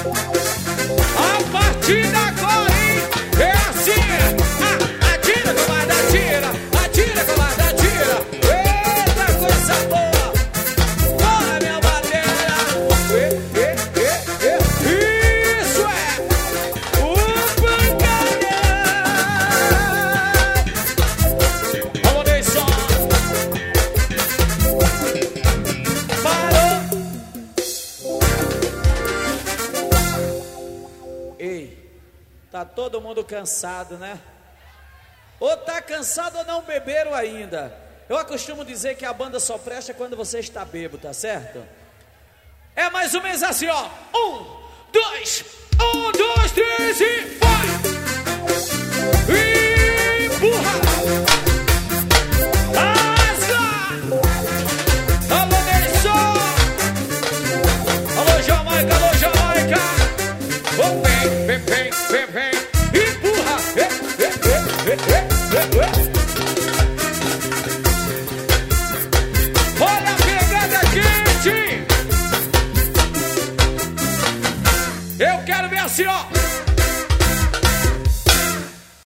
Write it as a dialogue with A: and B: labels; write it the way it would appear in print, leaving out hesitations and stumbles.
A: A partir de agora, hein? É assim. Atira, covarde, atira. Atira, covarde, atira. Eita, coisa boa. Bora, minha bandeira. Isso é o pancada. Vamos nessa. Parou. Ei, tá todo mundo cansado, né? Ou tá cansado ou não beberam ainda. Eu costumo dizer que a banda só presta quando você está bêbado, tá certo? É mais ou menos assim, ó. 1, 2, 3 e vai! Empurra! Asa! Alô, Nelson! Alô, Jamaica, alô, Jamaica! Oh, vem! Empurra! Olha a pegada quente! Eu quero ver assim, ó!